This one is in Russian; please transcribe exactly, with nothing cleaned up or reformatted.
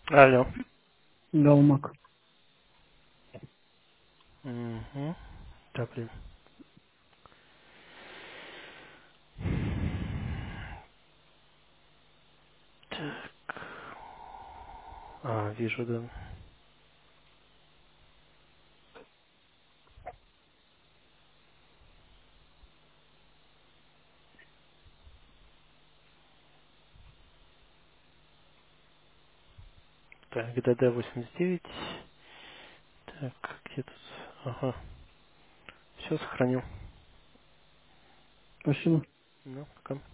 Алло. Галмак. Угу. Да, блин. Так. А, вижу, да. Так, ГДД восемьдесят девять. Так, где тут? Ага. Все сохранил. Спасибо. Ну, пока.